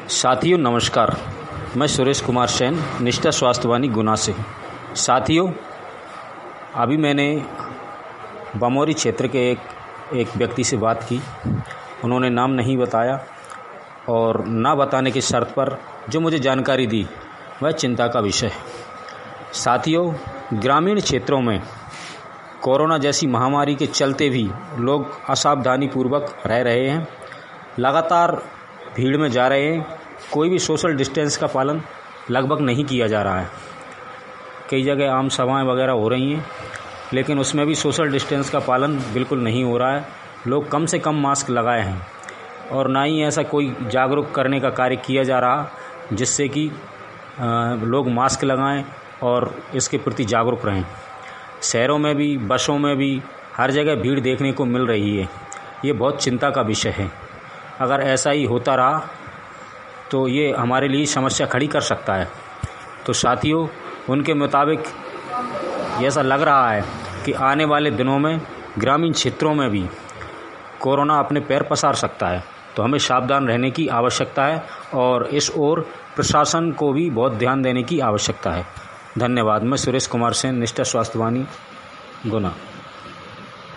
साथियों नमस्कार, मैं सुरेश कुमार सेन, निष्ठा स्वास्थ्यवानी गुना से। साथियों, अभी मैंने बमोरी क्षेत्र के एक व्यक्ति से बात की। उन्होंने नाम नहीं बताया और ना बताने की शर्त पर जो मुझे जानकारी दी वह चिंता का विषय है। साथियों, ग्रामीण क्षेत्रों में कोरोना जैसी महामारी के चलते भी लोग असावधानी पूर्वक रह रहे हैं, लगातार भीड़ में जा रहे हैं। कोई भी सोशल डिस्टेंस का पालन लगभग नहीं किया जा रहा है। कई जगह आम सभाएं वगैरह हो रही हैं, लेकिन उसमें भी सोशल डिस्टेंस का पालन बिल्कुल नहीं हो रहा है। लोग कम से कम मास्क लगाए हैं और ना ही ऐसा कोई जागरूक करने का कार्य किया जा रहा जिससे कि लोग मास्क लगाएं और इसके प्रति जागरूक रहें। शहरों में भी, बसों में भी, हर जगह भीड़ देखने को मिल रही है। ये बहुत चिंता का विषय है। अगर ऐसा ही होता रहा तो ये हमारे लिए समस्या खड़ी कर सकता है। तो साथियों, उनके मुताबिक ऐसा लग रहा है कि आने वाले दिनों में ग्रामीण क्षेत्रों में भी कोरोना अपने पैर पसार सकता है। तो हमें सावधान रहने की आवश्यकता है और इस ओर प्रशासन को भी बहुत ध्यान देने की आवश्यकता है। धन्यवाद। मैं सुरेश कुमार सेन, निष्ठा स्वास्थ्यवानी गुना।